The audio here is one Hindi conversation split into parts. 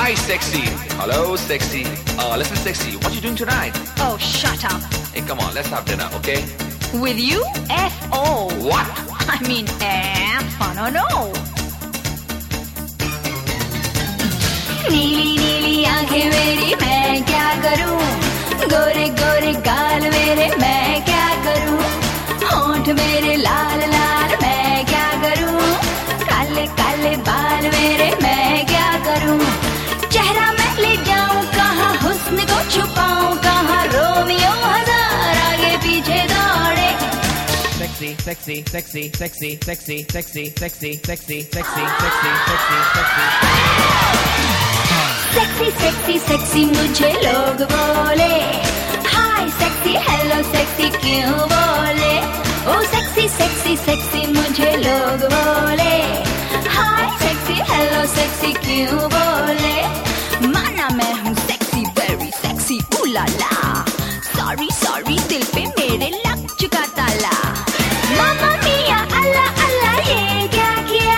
Hi, sexy. Hello, sexy. Listen, sexy. What you doing tonight? Oh, shut up. Hey, come on. Let's have dinner, okay? With you? F.O. What? I mean, fun or no? नीली नीली आंखें मेरी मैं क्या करूं, गोरे गोरे गाल मेरे मैं क्या करूं, होंठ मेरे लाल लाल मैं क्या करूं, काले काले बाल मेरे मैं क्या करूं, चेहरा मैं ले जाऊं कहाँ, हुस्न को छुपाऊं कहाँ, रोमियो हजार आगे पीछे दौड़े. Sexy, sexy, sexy, sexy, sexy, sexy, sexy, sexy, sexy, sexy, sexy, sexy. Sexy sexy sexy मुझे लोग बोले, हाय सेक्सी हेलो सेक्सी क्यों बोले, ओ सेक्सी सेक्सी सेक्सी मुझे लोग बोले, हाय सेक्सी हेलो सेक्सी क्यों बोले, माना मैं हूँ सेक्सी वेरी सेक्सी उलाला, सॉरी सॉरी दिल पे मेरे लग चुका ताला, मामा मिया अल्लाह अल्लाह ये क्या किया,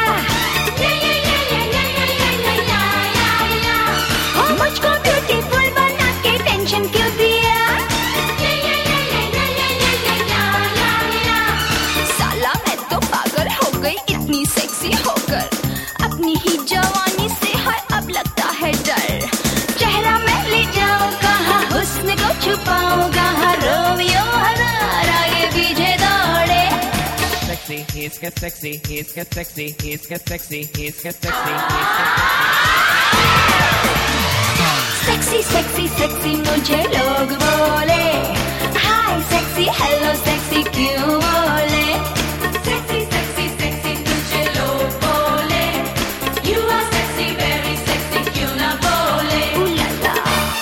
मुझको ब्यूटीफुल बना के टेंशन क्यों दिया, साला मैं तो पागल हो गई इतनी सेक्सी होकर, अपनी ही जवानी से है अब लगता है डर, चेहरा मैं ले जाऊं कहाँ, हुस्न को छुपाऊं कहाँ, रोमियो हजार आगे पीछे दौड़े. Sexy, he's get sexy, he's get sexy, he's get sexy, he's get sexy, he's get sexy. Sexy sexy sexy मुझे लोग बोले, हाय सेक्सी हेलो सेक्सी क्यों बोले, सेक्सी सेक्सी सेक्सी मुझे लोग बोले, you are sexy very sexy क्यों ना बोले, उलाला.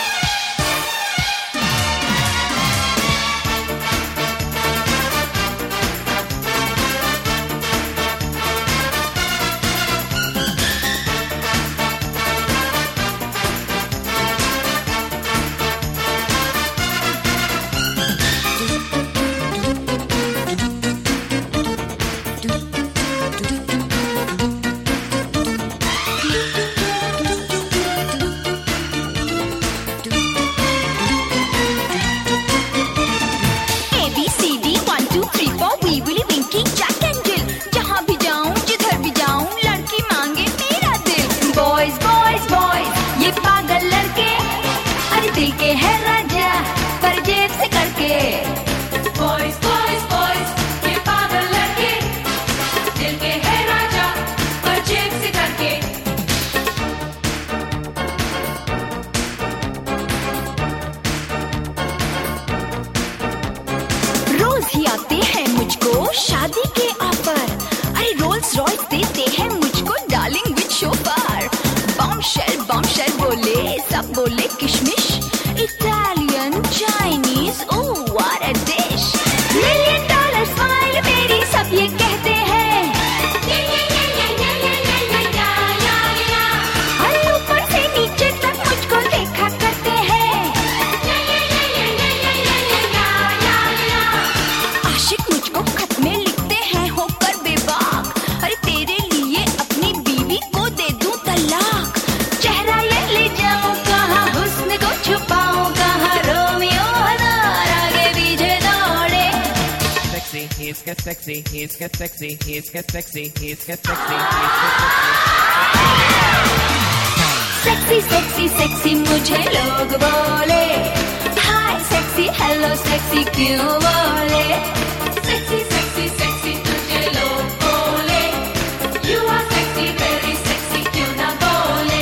शादी के ऑफर, अरे रोल्स रॉयस देते हैं मुझको डार्लिंग विद शोफर, बॉम्बशेल बोले सब बोले किशमिश, Italian Chinese oh what a dish, $1 million smile मेरी सब ये कहते हैं, अरे ऊपर से नीचे तक मुझको देखा करते हैं, आशिक मुझको खत में लिखते हैं होकर बेबाक, अरे तेरे लिए अपनी बीवी को दे दूं तलाक, चेहरा ये ले जाऊं कहाँ, हुस्न को छुपाऊं कहाँ, रोमियो हजार आगे पीछे दौड़े. Sexy, he's get sexy, he's get sexy, he's get sexy, he's get sexy, he's get sexy. Sexy sexy sexy मुझे लोग बोले, हाय सेक्सी हेलो सेक्सी क्यों बोले, सेक्सी सेक्सी सेक्सी तुझे लोग बोले, you are sexy very sexy क्यों ना बोले.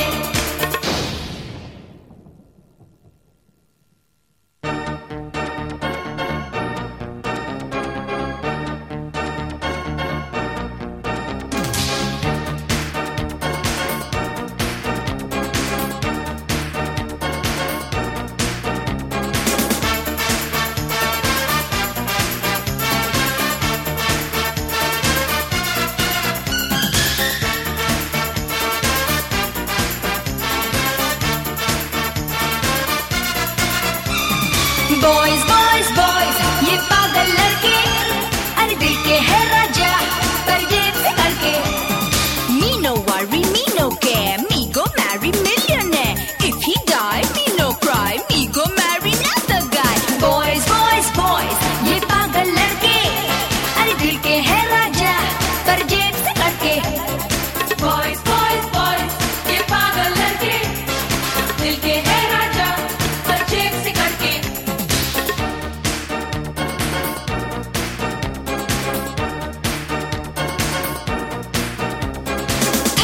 बॉयज बॉयज बॉयज ये पागल लड़के, अरे दिल के है राजा पर जेब से करके, me no worry me no care, me go marry millionaire,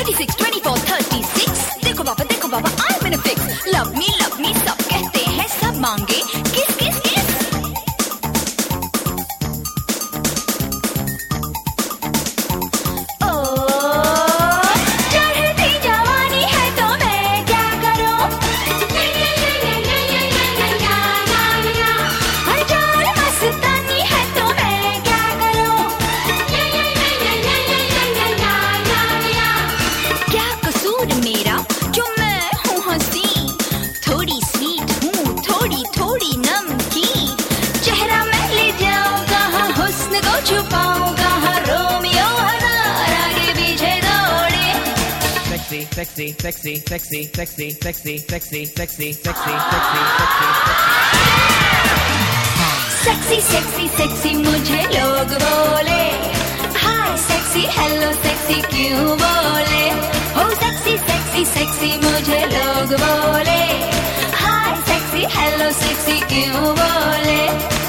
26, 24, 36. देखो बाबा, I'm in a fix. Love me, सब कहते हैं, सब मांगे किस किस किस. चढ़ती जवानी है तो मैं क्या करूं? हर मस्तानी है तो मैं क्या करूं? क्या कसूर मेरा जो मैं हूँ हंसी, थोड़ी स्वीट हूँ, थोड़ी नमकीन. चेहरा मैं ले जाऊं कहाँ, हुस्न को छुपाऊं कहाँ, रोमियो हजार आगे पीछे दौड़े. Sexy, sexy, sexy, sexy, sexy, sexy, sexy, sexy, sexy, sexy, sexy sexy मुझे लोग बोले, हाय सेक्सी हेलो सेक्सी क्यों बोले. हो सेक्सी सेक्सी सेक्सी मुझे लोग बोले, हाय सेक्सी हेलो सेक्सी क्यों बोले.